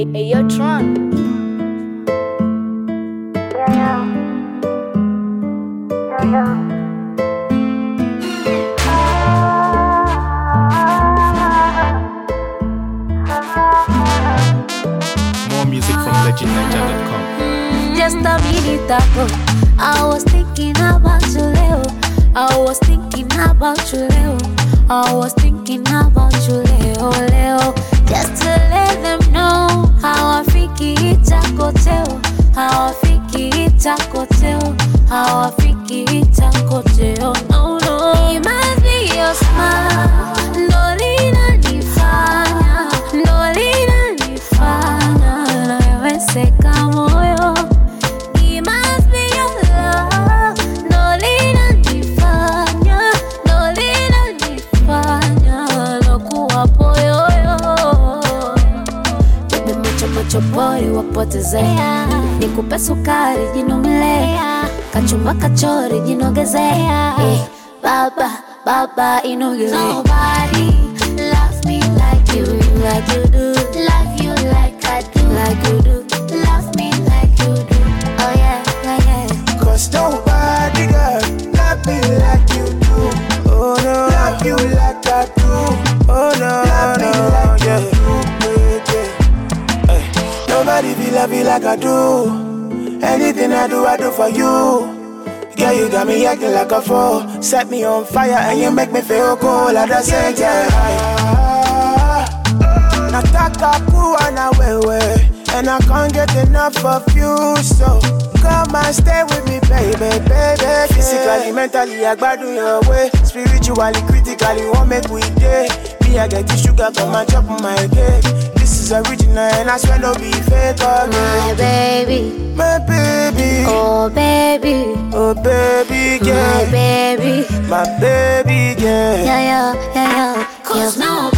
Hey, yo, Tron. More music from legendninja.com. Just a minute ago, I was thinking about you, Leo. I was thinking about you, Leo. I was thinking about you, Leo, Leo. Just to let them know how I fiki itakoteo, how I fiki itakoteo, how I fiki itakoteo. No, no, it must be your smile. Ndo linanifanya, ndo linanifanya naweseka moyo. It must be your love. Ndo linanifanya, ndo linanifanya nakuwa poyoyo. Bebe macho pori wapotezea, nikupe sukari jinomlea, kachumba kachori jinogezea. Baba inogezea. Nobody loves me like you do. Love you like I do, like you do. Love me like you do. Oh yeah, yeah, yeah. Cause nobody, girl, love me like you do. Oh no, love you like I do. Oh no, love me like you do. Hey. Nobody feel love you like I do. Anything I do for you. Girl, you got me acting like a fool. Set me on fire and you make me feel cool at the same time. Nataka kuwa na wewe, and I can't get enough of you. So come and stay with me, baby, baby. Physically, mentally, I gbadu your way. Spiritually, critically, what make we day? Me, I get the sugar, come and chop my cake. This is original and I swear no be fake. My baby, my baby, oh baby, oh baby, yeah, my baby, my baby, yeah. yeah, yeah, yeah, yeah. Cause now